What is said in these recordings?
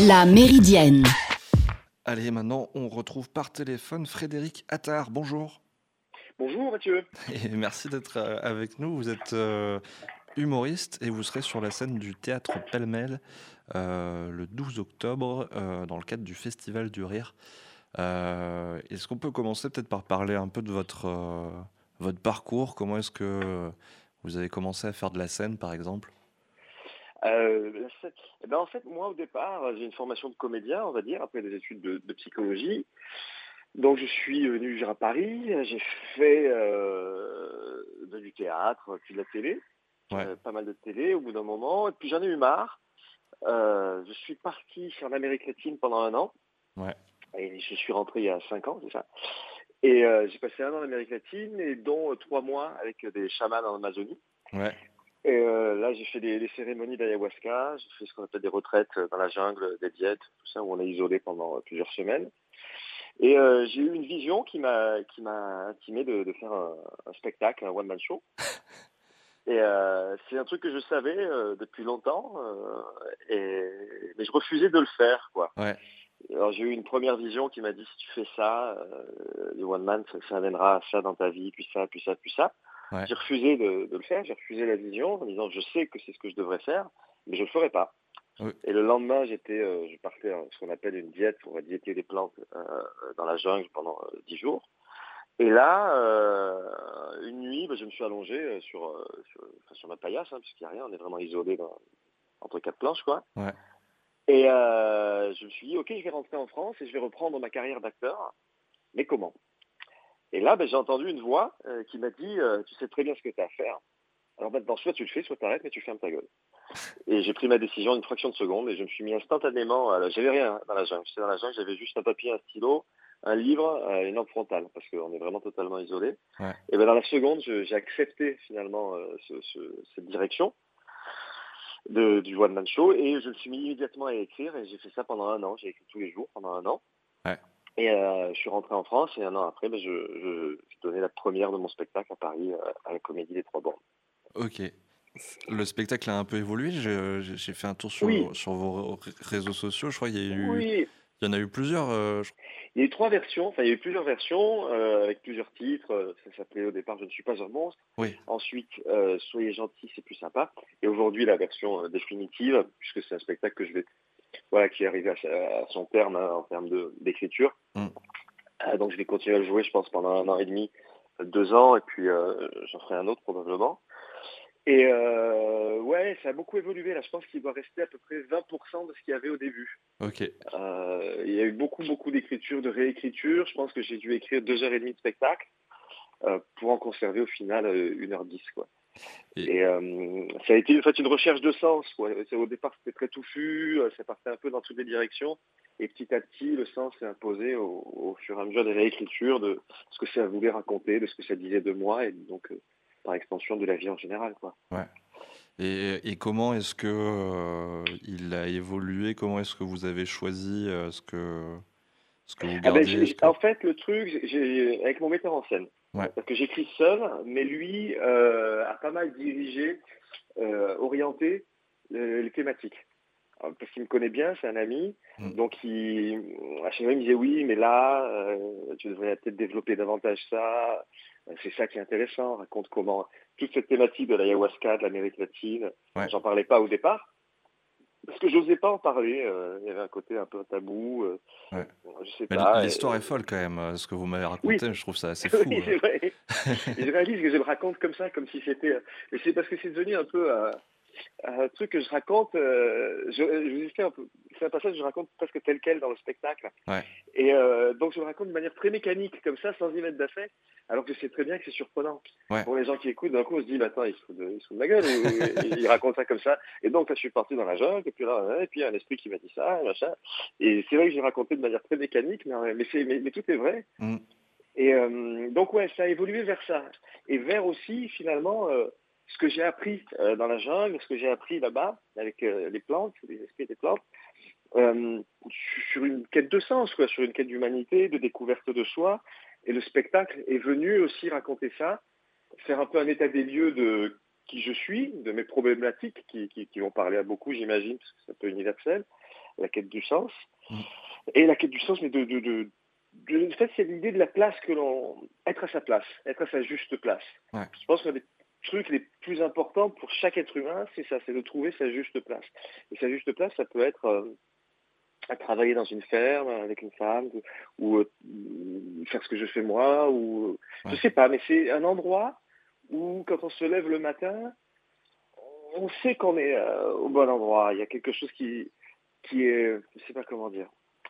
La Méridienne. Allez, maintenant, on retrouve par téléphone Frédéric Attard. Bonjour. Bonjour Mathieu. Et merci d'être avec nous. Vous êtes humoriste et vous serez sur la scène du théâtre Pêle-Mêle le 12 octobre dans le cadre du Festival du Rire. Est-ce qu'on peut commencer peut-être par parler un peu de votre parcours? Comment est-ce que vous avez commencé à faire de la scène, par exemple? En fait, moi au départ, j'ai une formation de comédien, on va dire, après des études de psychologie. Donc je suis venu à Paris, j'ai fait du théâtre, puis de la télé, Ouais, pas mal de télé au bout d'un moment, et puis j'en ai eu marre. Je suis parti en Amérique latine pendant 1 an, ouais, et je suis rentré il y a 5 ans, c'est ça. Et j'ai passé 1 an en Amérique latine, et dont 3 mois avec des chamans en Amazonie. ouais. Et là, j'ai fait des cérémonies d'ayahuasca, j'ai fait ce qu'on appelle des retraites dans la jungle, des diètes, tout ça, où on est isolé pendant plusieurs semaines. Et j'ai eu une vision qui m'a intimé de faire un spectacle, un one-man show. Et c'est un truc que je savais depuis longtemps, mais je refusais de le faire, quoi. Ouais. Alors j'ai eu une première vision qui m'a dit si tu fais ça, le one-man, ça amènera à ça dans ta vie, puis ça, puis ça, puis ça. Ouais. J'ai refusé de le faire, j'ai refusé la vision en disant je sais que c'est ce que je devrais faire, mais je ne le ferai pas. Oui. Et le lendemain, je partais à ce qu'on appelle une diète pour diéter des plantes dans la jungle pendant 10 jours. Et là, une nuit, je me suis allongé sur ma paillasse, puisqu'il n'y a rien, on est vraiment isolé entre 4 planches, quoi. Ouais. Et je me suis dit, ok, je vais rentrer en France et je vais reprendre ma carrière d'acteur, mais comment? Et là, j'ai entendu une voix qui m'a dit, tu sais très bien ce que tu as à faire. Alors maintenant, soit tu le fais, soit tu arrêtes, mais tu fermes ta gueule. Et j'ai pris ma décision en une fraction de seconde et je me suis mis instantanément. J'avais rien dans la jungle. J'étais dans la jungle, j'avais juste un papier, un stylo, un livre, une lampe frontale, parce qu'on est vraiment totalement isolé. Ouais. Et dans la seconde, j'ai accepté finalement cette direction du one man show et je me suis mis immédiatement à écrire et j'ai fait ça pendant 1 an. J'ai écrit tous les jours pendant 1 an. Ouais. Et je suis rentré en France et 1 an après, je donnais la première de mon spectacle à Paris à la Comédie des Trois Bornes. Ok. Le spectacle a un peu évolué. J'ai fait un tour Oui, sur vos réseaux sociaux. Je crois oui. il y en a eu plusieurs. Il y a eu 3 versions, enfin il y a eu plusieurs versions avec plusieurs titres. Ça s'appelait au départ Je ne suis pas un monstre. Oui, Ensuite Soyez gentil, c'est plus sympa. Et aujourd'hui la version définitive, puisque c'est un spectacle qui est arrivé à son terme en termes d'écriture. mm, Donc je vais continuer à le jouer, je pense, pendant 1 an et demi, 2 ans, et puis j'en ferai un autre probablement. Et ouais, ça a beaucoup évolué. Là, je pense qu'il doit rester à peu près 20% de ce qu'il y avait au début. ok. Il y a eu beaucoup, beaucoup d'écriture, de réécriture. Je pense que j'ai dû écrire 2 heures et demie de spectacle pour en conserver au final 1h10, quoi. Et, Et ça a été en fait une recherche de sens, quoi. Au départ, c'était très touffu, ça partait un peu dans toutes les directions. Et petit à petit, le sens s'est imposé au fur et à mesure des réécritures de ce que ça voulait raconter, de ce que ça disait de moi, et donc par extension de la vie en général, quoi. ouais. Et comment est-ce que il a évolué? Comment est-ce que vous avez choisi ce que vous gardiez? En fait, le truc, avec mon metteur en scène, Ouais. parce que j'écris seul, mais lui a pas mal dirigé, orienté les thématiques. Parce qu'il me connaît bien, c'est un ami, Mm. donc à chaque fois il me disait oui, mais là, tu devrais peut-être développer davantage ça, c'est ça qui est intéressant, raconte comment, toute cette thématique de l'ayahuasca, de l'Amérique latine, Ouais. j'en parlais pas au départ, parce que j'osais pas en parler, il y avait un côté un peu tabou, Ouais. je sais Mais pas. l'histoire est folle quand même. Ce que vous m'avez Oui, raconté, je trouve ça assez fou. oui, c'est vrai. Et je réalise que je le raconte comme ça, comme si c'était. Mais c'est parce que c'est devenu un peu un truc que je raconte. Je vous ai fait un peu. C'est un passage que je raconte presque tel quel dans le spectacle. Ouais. Et donc je le raconte de manière très mécanique, comme ça, sans y mettre d'affect, alors que je sais très bien que c'est surprenant. Ouais. Pour les gens qui écoutent, d'un coup, on se dit, bah, attends, il se fout de ma gueule, ou il raconte ça comme ça. Et donc là, je suis parti dans la jungle, et puis là, et puis il y a un esprit qui m'a dit ça, machin. Et c'est vrai que j'ai raconté de manière très mécanique, mais tout est vrai. Mm. Et donc ouais, ça a évolué vers ça. Et vers aussi, finalement, ce que j'ai appris dans la jungle, ce que j'ai appris là-bas, avec les plantes, les esprits des plantes, euh, sur une quête de sens, quoi, sur une quête d'humanité, de découverte de soi. Et le spectacle est venu aussi raconter ça, faire un peu un état des lieux de qui je suis, de mes problématiques qui vont parler à beaucoup, j'imagine, parce que c'est un peu universel. la quête du sens. Mmh. Et la quête du sens, mais en fait, c'est l'idée de la place que l'on... Être à sa place, être à sa juste place. Ouais. Je pense qu'un des trucs les plus importants pour chaque être humain, c'est ça, c'est de trouver sa juste place. Et sa juste place, ça peut être à travailler dans une ferme avec une femme, ou faire ce que je fais moi, ou je Ouais. sais pas, mais c'est un endroit où quand on se lève le matin, on sait qu'on est au bon endroit. Il y a quelque chose qui est, je sais pas comment dire.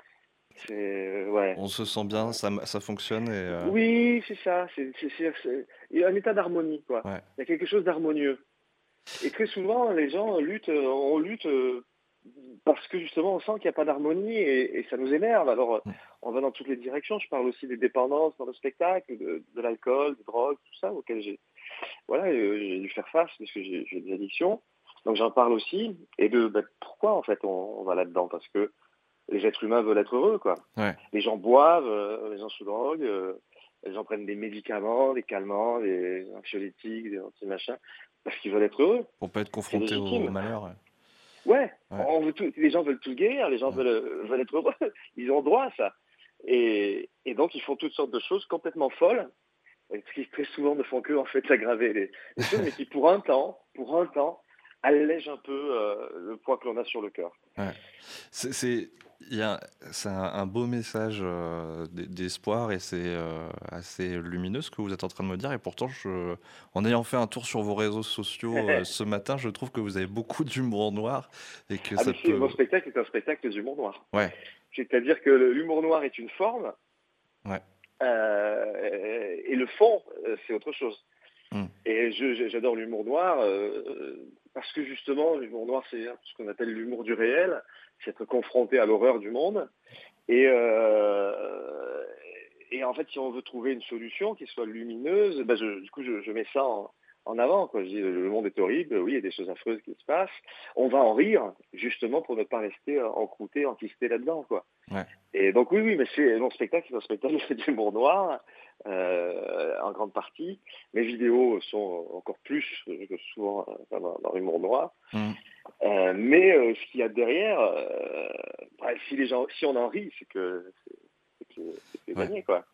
C'est ouais. On se sent bien, ça fonctionne et Oui, c'est ça. Il y a un état d'harmonie, quoi. ouais. Il y a quelque chose d'harmonieux. Et très souvent, les gens luttent, on lutte parce que justement, on sent qu'il n'y a pas d'harmonie et ça nous énerve. Alors, Mmh. on va dans toutes les directions. Je parle aussi des dépendances dans le spectacle, de l'alcool, des drogues, tout ça, auxquelles j'ai dû faire face parce que j'ai des addictions. Donc, j'en parle aussi. Et pourquoi, en fait, on va là-dedans? Parce que les êtres humains veulent être heureux, quoi. Ouais. Les gens boivent, les gens se droguent, les gens prennent des médicaments, des calmants, des anxiolytiques, des anti-machins, parce qu'ils veulent être heureux. Pour pas être C'est confronté au légitime. malheur, ouais. Ouais, Ouais. les gens veulent tous guérir, les gens Mmh. veulent être heureux. Ils ont droit à ça. Et donc, ils font toutes sortes de choses complètement folles, qui très souvent ne font que, en fait, aggraver les choses, mais qui, pour un temps, allègent un peu le poids que l'on a sur le cœur. Ouais. C'est il y a c'est un beau message, d'espoir et c'est, assez lumineux ce que vous êtes en train de me dire et pourtant en ayant fait un tour sur vos réseaux sociaux, ce matin, je trouve que vous avez beaucoup d'humour noir et que Ah, ça mais peut mon spectacle est un spectacle d'humour noir. ouais, C'est-à-dire que l'humour noir est une forme, ouais. et le fond, c'est autre chose. Mmh. Et j'adore l'humour noir parce que justement, l'humour noir, c'est ce qu'on appelle l'humour du réel, c'est être confronté à l'horreur du monde. Et, euh, et en fait, si on veut trouver une solution qui soit lumineuse, du coup, je mets ça en avant, quoi. Je dis, le monde est horrible, oui, il y a des choses affreuses qui se passent. On va en rire, justement, pour ne pas rester encrouté, enquisté là-dedans, quoi. Ouais. Et donc oui, mais c'est mon spectacle, c'est un spectacle d'humour noir, en grande partie. Mes vidéos sont encore plus souvent dans l'humour noir. Mmh. Mais ce qu'il y a derrière, si on en rit, c'est Ouais. gagné, quoi.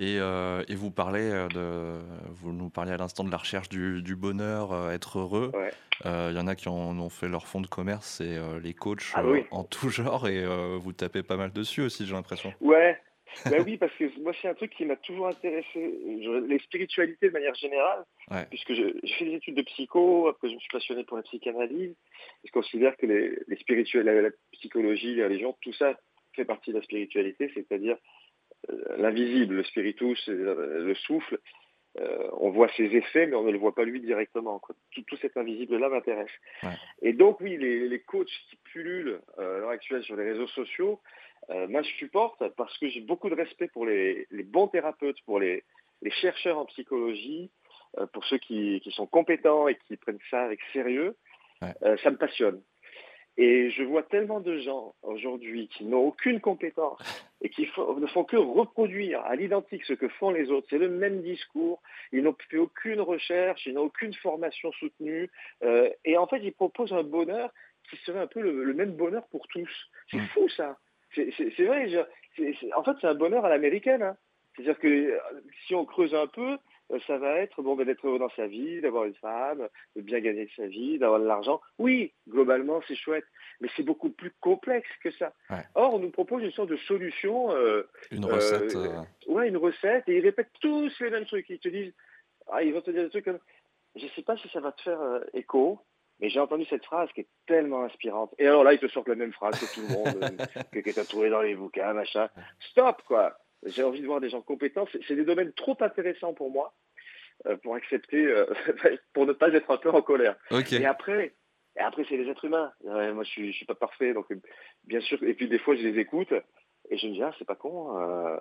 Et vous parlez, vous nous parliez à l'instant de la recherche du bonheur, être heureux. Ouais. Il y en a qui en ont fait leur fonds de commerce, c'est, les coachs, Ah bah oui. en tout genre et vous tapez pas mal dessus aussi, j'ai l'impression? Ouais. Ben oui, parce que moi, c'est un truc qui m'a toujours intéressé, les spiritualités de manière générale, Ouais, puisque j'ai fait des études de psycho, après je me suis passionné pour la psychanalyse. Je considère que les spirituels, la psychologie, la religion, tout ça fait partie de la spiritualité, c'est-à-dire l'invisible, le spiritus, le souffle. On voit ses effets, mais on ne le voit pas lui directement, quoi. Tout cet invisible-là m'intéresse. ouais. Et donc, oui, les coachs qui pullulent à l'heure actuelle sur les réseaux sociaux, moi, je supporte parce que j'ai beaucoup de respect pour les bons thérapeutes, pour les chercheurs en psychologie, pour ceux qui sont compétents et qui prennent ça avec sérieux. Ouais. Ça me passionne. Et je vois tellement de gens aujourd'hui qui n'ont aucune compétence et qui ne font que reproduire à l'identique ce que font les autres. C'est le même discours, ils n'ont fait aucune recherche, ils n'ont aucune formation soutenue. Et en fait, ils proposent un bonheur qui serait un peu le même bonheur pour tous. C'est Mmh. fou ça. C'est vrai, en fait, c'est un bonheur à l'américaine, hein. C'est-à-dire que si on creuse un peu, ça va être d'être heureux dans sa vie, d'avoir une femme, de bien gagner sa vie, d'avoir de l'argent. Oui, globalement, c'est chouette, mais c'est beaucoup plus complexe que ça. Ouais. Or, on nous propose une sorte de solution, Une recette, ouais, une recette, et ils répètent tous les mêmes trucs. Ils vont te dire des trucs comme, je sais pas si ça va te faire écho, mais j'ai entendu cette phrase qui est tellement inspirante. Et alors là, ils te sortent la même phrase que tout le monde, que tu as trouvé dans les bouquins, machin. Stop, quoi. J'ai envie de voir des gens compétents. C'est des domaines trop intéressants pour moi pour accepter, pour ne pas être un peu en colère. Et OK. après, c'est les êtres humains. Moi, je suis pas parfait, donc bien sûr. Et puis des fois, je les écoute et je me dis ah c'est pas con.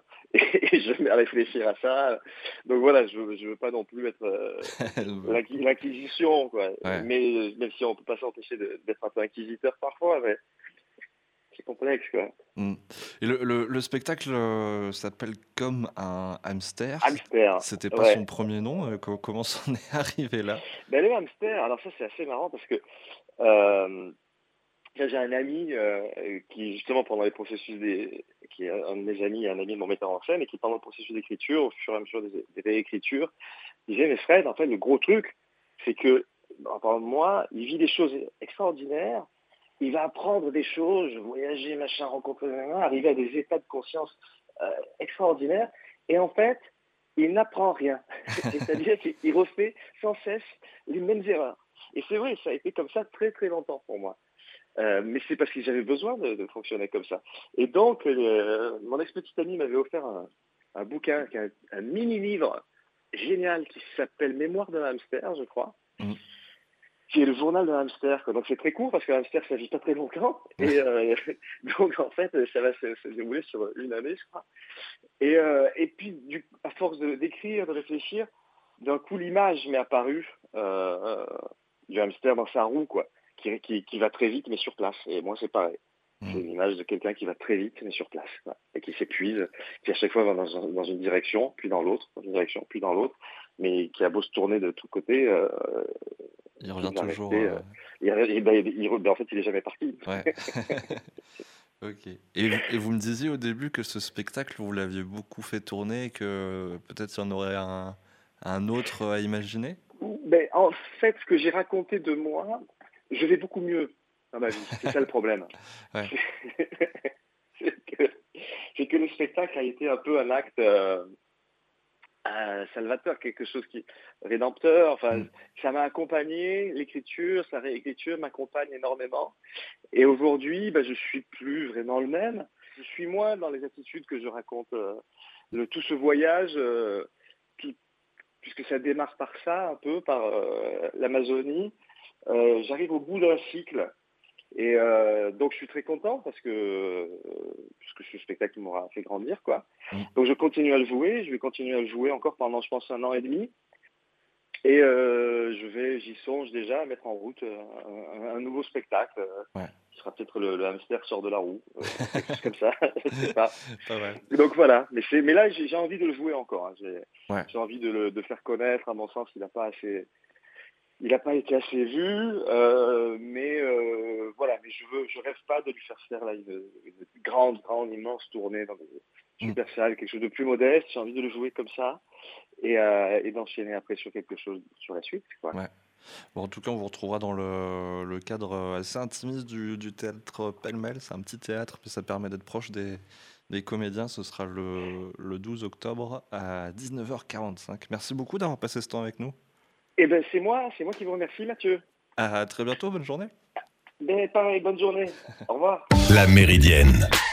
Et je me mets à réfléchir à ça. Donc voilà, je veux pas non plus être l'inquisition, quoi. Ouais. Mais même si on peut pas s'empêcher d'être un peu inquisiteur parfois, mais c'est complexe, quoi. Mmh. Et le spectacle, s'appelle Comme un hamster. Hamster, C'était pas ouais. son premier nom, comment ça en est arrivé là? Ben le hamster, alors ça c'est assez marrant parce que euh, Là, j'ai un ami qui, justement, pendant les processus qui est un de mes amis, un ami de mon metteur en scène, et qui, pendant le processus d'écriture, au fur et à mesure des réécritures, disait, mais Fred, en fait, le gros truc, c'est que, par moi, il vit des choses extraordinaires, il va apprendre des choses, voyager, machin, rencontrer, arriver à des états de conscience extraordinaires, et en fait, il n'apprend rien. C'est-à-dire qu'il refait sans cesse les mêmes erreurs. Et c'est vrai, ça a été comme ça très très longtemps pour moi. Mais c'est parce que j'avais besoin de fonctionner comme ça. Et donc, mon ex-petite amie m'avait offert un bouquin, un mini-livre génial qui s'appelle Mémoire d'un hamster, je crois, qui est le journal d'un hamster. Quoi. Donc c'est très court parce qu'un hamster, ça vit pas très longtemps. Et donc, en fait, ça va se dérouler sur une année, je crois. Et puis, à force d'écrire, de réfléchir, d'un coup, l'image m'est apparue du hamster dans sa roue, quoi, qui va très vite, mais sur place. Et moi, c'est pareil. C'est l'image de quelqu'un qui va très vite, mais sur place, quoi, et qui s'épuise, qui à chaque fois va dans une direction, puis dans l'autre, dans une direction, puis dans l'autre, mais qui a beau se tourner de tous côtés, il revient toujours. En fait, il est jamais parti. Ouais. Ok. Et vous me disiez au début que ce spectacle, vous l'aviez beaucoup fait tourner et que peut-être il y en aurait un autre à imaginer? Ben, en fait, ce que j'ai raconté de moi, je vais beaucoup mieux dans ma vie. C'est ça le problème. Ouais. C'est que le spectacle a été un peu un acte salvateur, quelque chose qui rédempteur. Enfin, ça m'a accompagné, l'écriture, sa réécriture m'accompagne énormément. Et aujourd'hui, ben, je suis plus vraiment le même. Je suis moins dans les attitudes que je raconte. Tout ce voyage, puisque ça démarre par ça, un peu, par l'Amazonie, j'arrive au bout d'un cycle. Et donc, je suis très content puisque ce spectacle m'aura fait grandir, quoi. Donc, je continue à le jouer. Je vais continuer à le jouer encore pendant, je pense, 1 an et demi. Et j'y songe déjà à mettre en route un nouveau spectacle. Qui sera peut-être le hamster sort de la roue. Quelque chose comme ça. Je sais pas. Pas mal. Donc, voilà. Mais là, j'ai envie de le jouer encore. Hein. J'ai envie de le faire connaître. À mon sens, il n'a pas été assez vu, mais voilà. Mais je rêve pas de lui faire là une grande, immense tournée dans des super salles, quelque chose de plus modeste. J'ai envie de le jouer comme ça et d'enchaîner après sur quelque chose sur la suite, quoi. Ouais. Bon, en tout cas, on vous retrouvera dans le cadre assez intimiste du théâtre Pêle-Mêle. C'est un petit théâtre, puis ça permet d'être proche des comédiens. Ce sera le 12 octobre à 19h45. Merci beaucoup d'avoir passé ce temps avec nous. Eh ben, c'est moi qui vous remercie, Mathieu. À très bientôt, bonne journée. Ben, pareil, bonne journée. Au revoir. La Méridienne